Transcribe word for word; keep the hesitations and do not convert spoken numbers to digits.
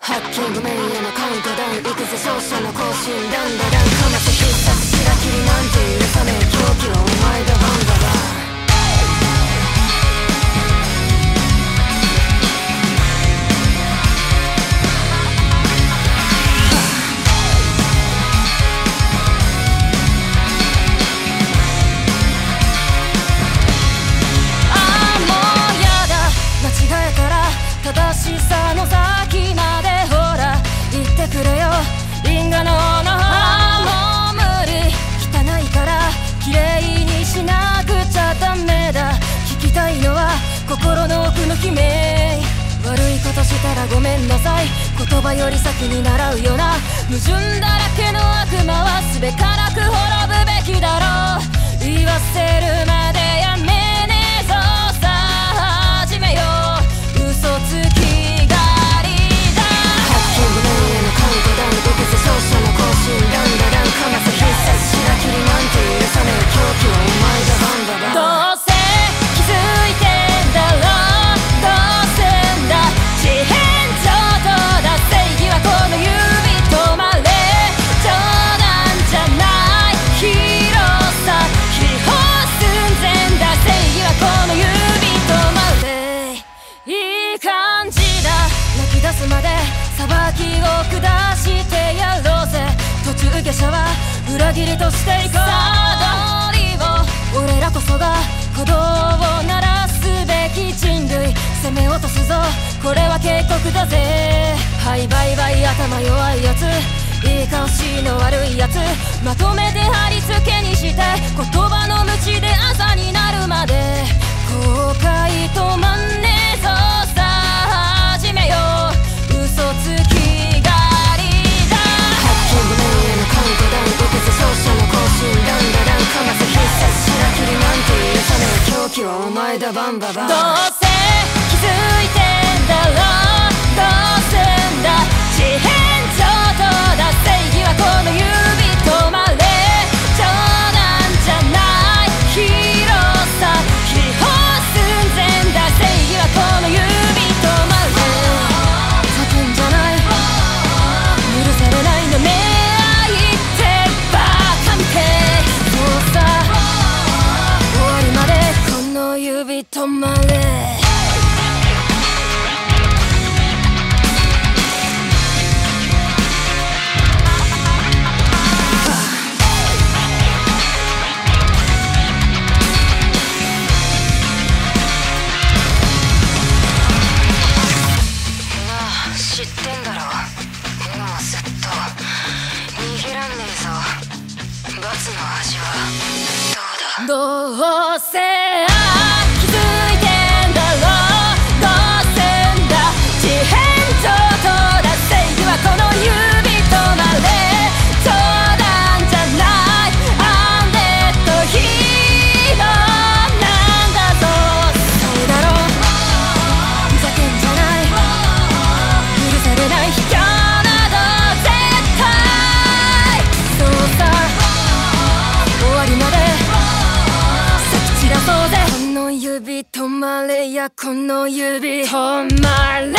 ハッキングメインへのカウントダウン、行くぜ勝者の更新、ダンダダンかませ必殺、白切りなんて許さねえ狂気はお前だバンダだ。 正しさの先までほら言ってくれよ因果ののああもう無理汚いから綺麗にしなくちゃダメだ聞きたいのは心の奥の悲鳴悪いことしたらごめんなさい言葉より先に習うような矛盾だらけの悪魔はすべからく滅ぶべきだろう言わせるまでやめねえぞさあ始めよう嘘つき狩りだハッキングメインへのカウントダウン、行くぜ勝者の更新、ダンダダンかませ必殺、白切りなんて許さねえ狂気はお前だバンダだ。 どうせ気づいてんだろうどうすんだ地変上等だ正義はこの指止まれ冗談じゃないヒーローさ秘宝寸前だ正義はこの指止まれいい感じだ泣き出すまで裁きを下してやろうぜ途中下車は裏切りとしていこうさあ道理を俺らこそが鼓動を鳴らすべき人類攻め落とすぞこれは警告だぜはいバイバイ頭弱いやついい顔しの悪いやつまとめて貼り付けにして言葉の鞭で朝になるまで後悔止まんねえぞさあ始めよう嘘つき狩りだハッキングメインへのカウントダウン、行くぜ勝者の更新、ダンダダンかませ必殺、白切りなんて許さねえ狂気はお前だバンババ。 どうせ気づいてんだろうどうすんだ地変上等だ正義はこの指止まれ冗談じゃないヒーローさ秘宝寸前だ正義はこの指止まれ叫んじゃない許されないの目合いってバカみてそうさ終わりまでこの指止まれ知ってんだろ今はずっと逃げらんねえぞ罰の味はどうだどうせあ気づいてんだろうどうすんだ地変上等だ正義はこの指止まれ冗談じゃないアンデッドヒーローなんだぞそうだろふざけんじゃない許されない卑怯など絶対そうさ終わりまで咲き散らそうぜこの指止まれやこの指止まれ